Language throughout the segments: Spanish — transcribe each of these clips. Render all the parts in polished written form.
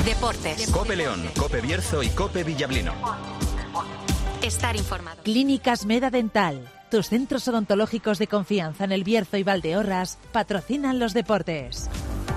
Deportes. COPE León, COPE Bierzo y COPE Villablino. Estar informado. Clínicas Meda Dental. Tus centros odontológicos de confianza en El Bierzo y Valdeorras patrocinan los deportes.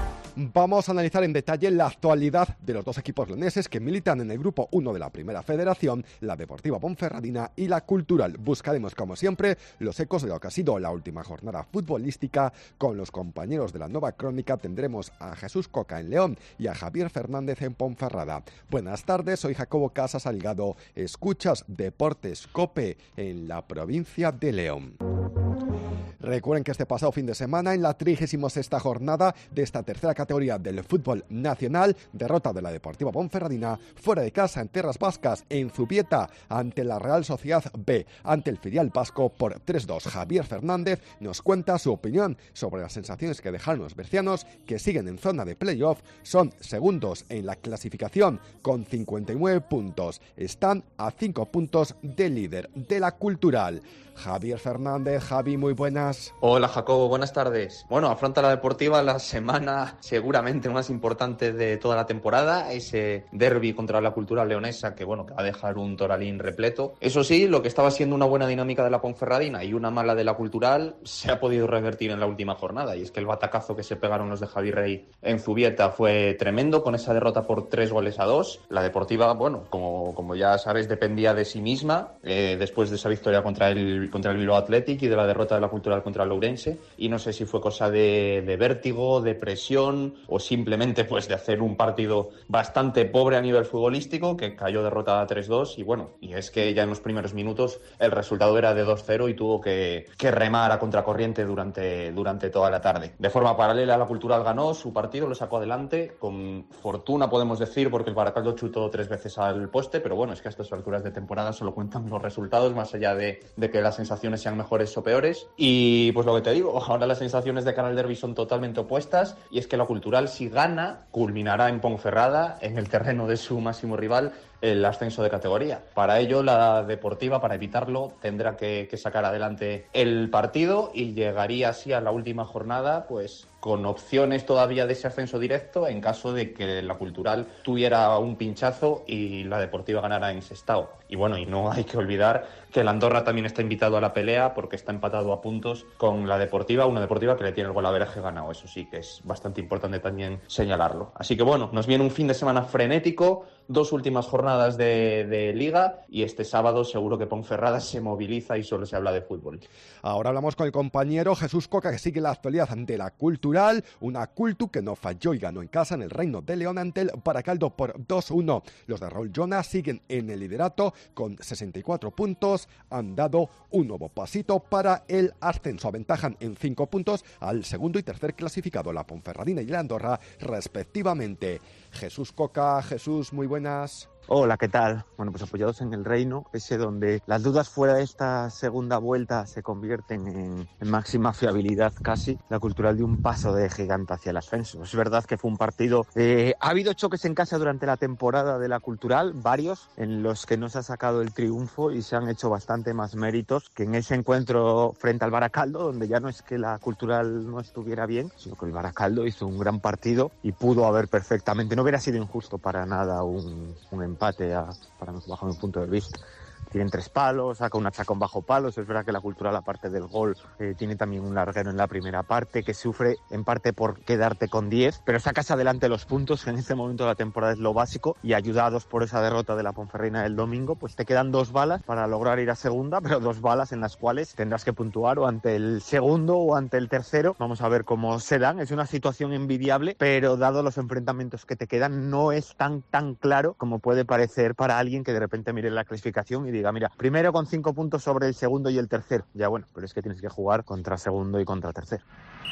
Vamos a analizar en detalle la actualidad de los dos equipos leoneses que militan en el Grupo 1 de la Primera Federación, la Deportiva Ponferradina y la Cultural. Buscaremos, como siempre, los ecos de lo que ha sido la última jornada futbolística. Con los compañeros de la Nueva Crónica tendremos a Jesús Coca en León y a Javier Fernández en Ponferrada. Buenas tardes, soy Jacobo Casas Salgado. Escuchas Deportes COPE en la provincia de León. Recuerden que este pasado fin de semana, en la 36ª jornada de esta tercera categoría del fútbol nacional, derrota de la Deportiva Ponferradina fuera de casa en tierras vascas, en Zubieta, ante la Real Sociedad B, ante el filial vasco por 3-2. Javier Fernández nos cuenta su opinión sobre las sensaciones que dejaron los bercianos, que siguen en zona de playoff, son segundos en la clasificación con 59 puntos, están a 5 puntos del líder de la Cultural. Javier Fernández. Javi, muy buenas. Hola Jacobo, buenas tardes. Bueno, afronta la Deportiva la semana seguramente más importante de toda la temporada, ese derbi contra la Cultural leonesa que va a dejar un Toralín repleto. Eso sí, lo que estaba siendo una buena dinámica de la Ponferradina y una mala de la Cultural se ha podido revertir en la última jornada, y es que el batacazo que se pegaron los de Javi Rey en Zubieta fue tremendo, con esa derrota por 3-2. La Deportiva, como ya sabes, dependía de sí misma después de esa victoria contra el Bilbao Athletic y de la derrota de la Cultural contra el Ourense, y no sé si fue cosa de vértigo, de presión o simplemente de hacer un partido bastante pobre a nivel futbolístico, que cayó derrotada 3-2 y es que ya en los primeros minutos el resultado era de 2-0 y tuvo que remar a contracorriente durante toda la tarde. De forma paralela, la Cultural ganó su partido, lo sacó adelante con fortuna, podemos decir, porque el Baracaldo chutó 3 veces al poste, pero es que a estas alturas de temporada solo cuentan los resultados, más allá de que las sensaciones sean mejores o peores. Y lo que te digo, ahora las sensaciones de cara al derbi son totalmente opuestas, y es que la Cultural, si gana, culminará en Ponferrada, en el terreno de su máximo rival, el ascenso de categoría. Para ello, la Deportiva, para evitarlo, tendrá que sacar adelante el partido y llegaría así a la última jornada con opciones todavía de ese ascenso directo en caso de que la Cultural tuviera un pinchazo y la Deportiva ganara en Sestao. Y no hay que olvidar que el Andorra también está invitado a la pelea porque está empatado a puntos con la Deportiva, una Deportiva que le tiene el golaveraje ganado. Eso sí que es bastante importante también señalarlo. Así que nos viene un fin de semana frenético, 2 últimas jornadas de Liga, y este sábado seguro que Ponferrada se moviliza y solo se habla de fútbol. Ahora hablamos con el compañero Jesús Coca, que sigue la actualidad ante la Cultural, una Cultu que no falló y ganó en casa en el Reino de León ante el Baracaldo por 2-1. Los de Raúl Jonas siguen en el liderato con 64 puntos, han dado un nuevo pasito para el ascenso, aventajan en 5 puntos al segundo y tercer clasificado, la Ponferradina y la Andorra, respectivamente. Jesús Coca. Jesús, muy buenas. Hola, ¿qué tal? Apoyados en el Reino, ese donde las dudas fuera de esta segunda vuelta se convierten en máxima fiabilidad casi, la Cultural dio un paso de gigante hacia el ascenso. Es verdad que fue un partido... ha habido choques en casa durante la temporada de la Cultural, varios, en los que no se ha sacado el triunfo y se han hecho bastante más méritos que en ese encuentro frente al Baracaldo, donde ya no es que la Cultural no estuviera bien, sino que el Baracaldo hizo un gran partido y pudo haber perfectamente... No hubiera sido injusto para nada un empate bajo mi punto de vista. Tienen 3 palos, saca un hachacón bajo palos. Es verdad que la Cultural, aparte del gol, tiene también un larguero en la primera parte que sufre en parte por quedarte con 10, pero sacas adelante los puntos, que en este momento de la temporada es lo básico, y ayudados por esa derrota de la Ponferradina del domingo, te quedan 2 balas para lograr ir a segunda, pero 2 balas en las cuales tendrás que puntuar o ante el segundo o ante el tercero. Vamos a ver cómo se dan. Es una situación envidiable, pero dado los enfrentamientos que te quedan, no es tan claro como puede parecer para alguien que de repente mire la clasificación y diga, mira, primero con 5 puntos sobre el segundo y el tercero. Ya pero es que tienes que jugar contra segundo y contra tercero.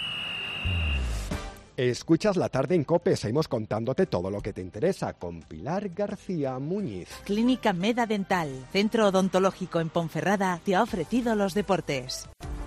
Escuchas La Tarde en COPE, seguimos contándote todo lo que te interesa con Pilar García Muñiz. Clínica Meda Dental, centro odontológico en Ponferrada, te ha ofrecido los deportes.